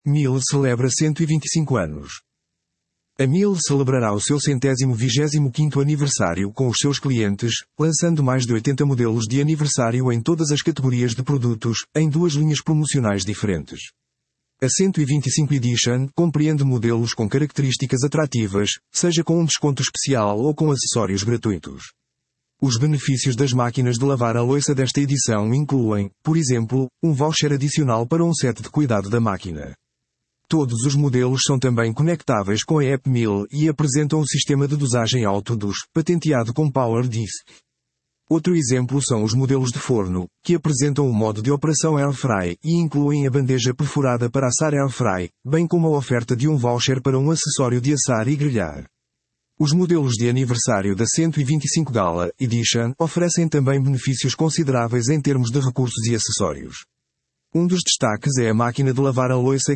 Miele celebra 125 anos. A Miele celebrará o seu 125º aniversário com os seus clientes, lançando mais de 80 modelos de aniversário em todas as categorias de produtos, em duas linhas promocionais diferentes. A 125 Edition compreende modelos com características atrativas, seja com um desconto especial ou com acessórios gratuitos. Os benefícios das máquinas de lavar a louça desta edição incluem, por exemplo, um voucher adicional para um set de cuidado da máquina. Todos os modelos são também conectáveis com a app Miele e apresentam o sistema de dosagem auto-dos, patenteado com Power Disc. Outro exemplo são os modelos de forno, que apresentam o modo de operação Air Fry e incluem a bandeja perfurada para assar Air Fry, bem como a oferta de um voucher para um acessório de assar e grelhar. Os modelos de aniversário da 125 Gala Edition oferecem também benefícios consideráveis em termos de recursos e acessórios. Um dos destaques é a máquina de lavar a louça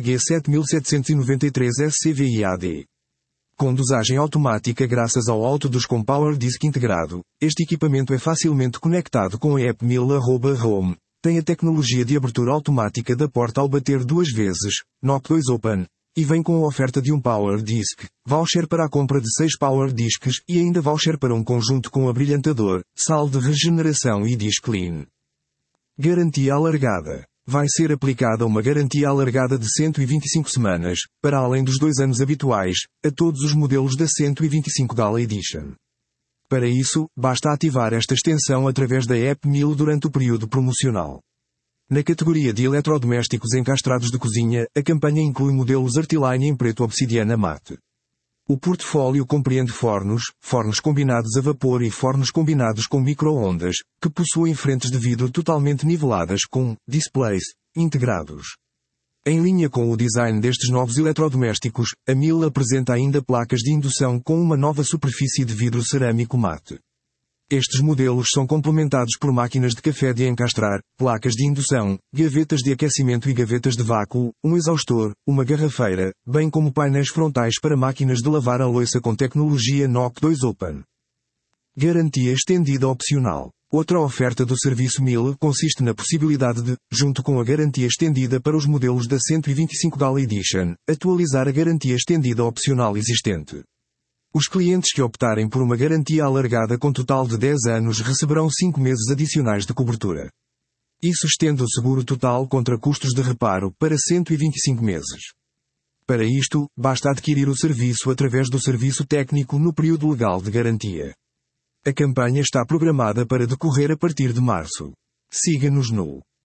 G7793 SCVIAD. Com dosagem automática graças ao auto-dos com Power Disc integrado, este equipamento é facilmente conectado com a app Miele Home, tem a tecnologia de abertura automática da porta ao bater duas vezes, Knock 2 Open, e vem com a oferta de um Power Disc, voucher para a compra de 6 Power Discs e ainda voucher para um conjunto com abrilhantador, sal de regeneração e Disc Clean. Garantia alargada. Vai ser aplicada uma garantia alargada de 125 semanas, para além dos 2 anos habituais, a todos os modelos da 125 Gala Edition. Para isso, basta ativar esta extensão através da app Miele durante o período promocional. Na categoria de eletrodomésticos encastrados de cozinha, a campanha inclui modelos Artiline em preto obsidiana mate. O portfólio compreende fornos combinados a vapor e fornos combinados com micro-ondas, que possuem frentes de vidro totalmente niveladas com displays integrados. Em linha com o design destes novos eletrodomésticos, a Miele apresenta ainda placas de indução com uma nova superfície de vidro cerâmico mate. Estes modelos são complementados por máquinas de café de encastrar, placas de indução, gavetas de aquecimento e gavetas de vácuo, um exaustor, uma garrafeira, bem como painéis frontais para máquinas de lavar a louça com tecnologia Knock 2 Open. Garantia estendida opcional. Outra oferta do serviço Miele consiste na possibilidade de, junto com a garantia estendida para os modelos da 125 Gala Edition, atualizar a garantia estendida opcional existente. Os clientes que optarem por uma garantia alargada com total de 10 anos receberão 5 meses adicionais de cobertura. Isso estende o seguro total contra custos de reparo para 125 meses. Para isto, basta adquirir o serviço através do serviço técnico no período legal de garantia. A campanha está programada para decorrer a partir de março. Siga-nos no